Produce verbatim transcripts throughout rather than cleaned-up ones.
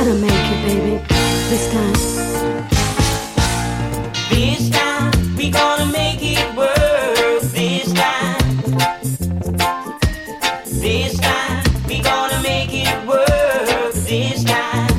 gotta make it, baby. This time. This time we gonna make it work. This time. This time we gonna make it work. This time.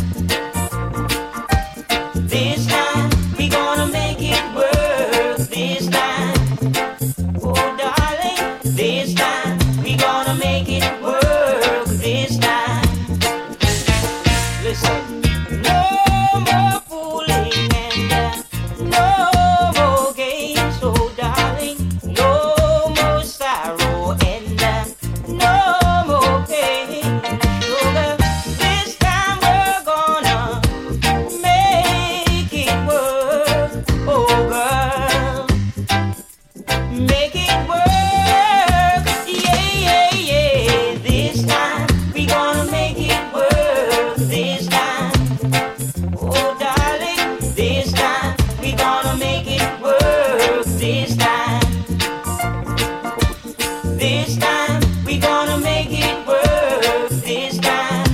This time we gonna make it work. This time. Oh darling, this time we gonna make it work. This time. Listen. No more fooling and uh, no more games, oh darling. No more sorrow and uh, no more pain, sugar. This time we're gonna make it work, oh girl. Make it work, yeah, yeah, yeah. This time we gonna make it work. This time, oh darling, this time we gonna make it work. This time, this time we gonna make it work. This time,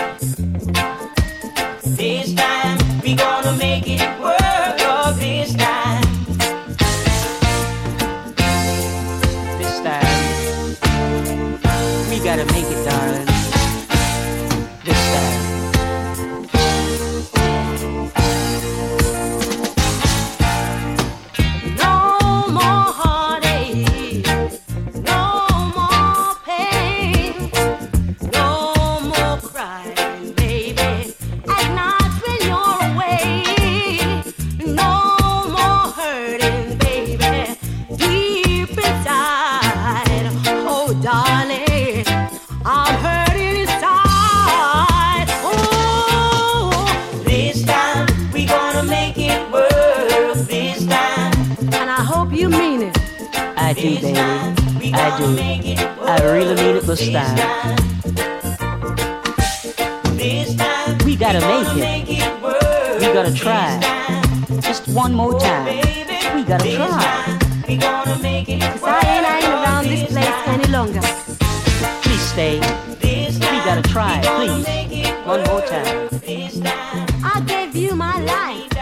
this time we gonna make it work. Oh, this time, this time we gotta make it, darling. This time. No more heartache, no more pain, no more crying, baby, at night when you're away. No more hurting, baby, deep inside. Oh, darling, I'm hurting inside. Oh, This time we gonna make it work. This time, and I hope you mean it. I do, this baby. time we I gonna do. make it work. I really mean it this time. This time We gotta gonna make it. it work. We gotta This try. time, Just one more time. baby, We gotta this try. time we gonna make it Cause I ain't hanging work. around this place any longer. Please stay. This We time gotta try, we gonna please. make it One more work. time. This time. I gave you my life.